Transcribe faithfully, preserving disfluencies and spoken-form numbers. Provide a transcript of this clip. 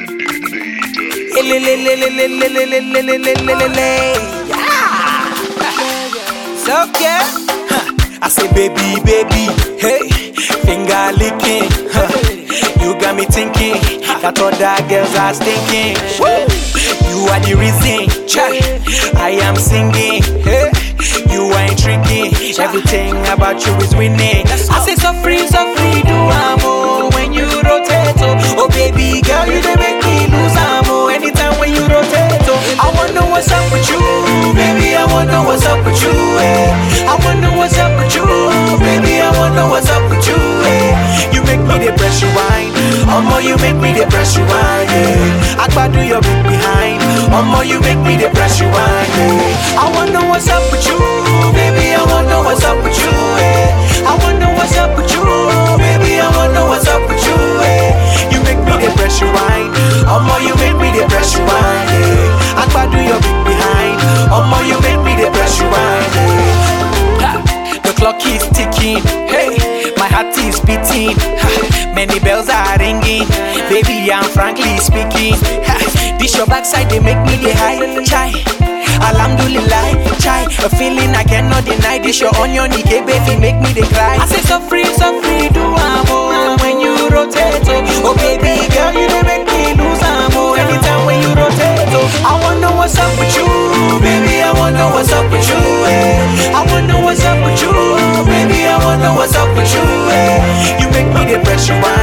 So yeah, I say baby, baby, hey, finger licking, huh. You got me thinking that other girls are stinking. Woo. You are the reason, chai, I am singing. Hey, you are intriguing. Everything about you is winning. I say so free, so free, do amo when you rotate. Oh, oh baby girl, you dey make me lose amo anytime when you rotate. Oh, I wanna know what's up with you, baby. I wanna know what's up with you. Eh. I wanna know what's up with you, baby. I wanna know what's up with you. Eh. You make me the pressure wine. Omo, you make me the pressure wine. Yeah. Akbadu your big behind. Omo, you make me the pressure wine. Yeah. I wanna know what's up with you, baby. I wanna know what's up with you. Yeah. I wanna know what's up with you, baby. I wanna know what's up with you. Yeah. You make me the pressure wine. Omo, you make me the pressure wine. Yeah. Akbadu your big behind. Omo, you make me the pressure wine. Yeah. The clock is ticking. Hey, my heart is beating. Many bells are ringing, baby, I'm frankly speaking. This your backside, they make me the high, chai. Alhamdulillah, chai. A feeling I cannot deny. This your onion, it baby, make me the cry. I say so free, so free, do amo when you rotate. Oh, oh baby girl, you dey make me lose amo anytime when you rotate. Oh, I wanna know what's up with you, baby. I wanna know what's up with you. Eh. I wanna know what's up with you, baby. I wanna know what's up with you. Eh. You make me the pressure wine.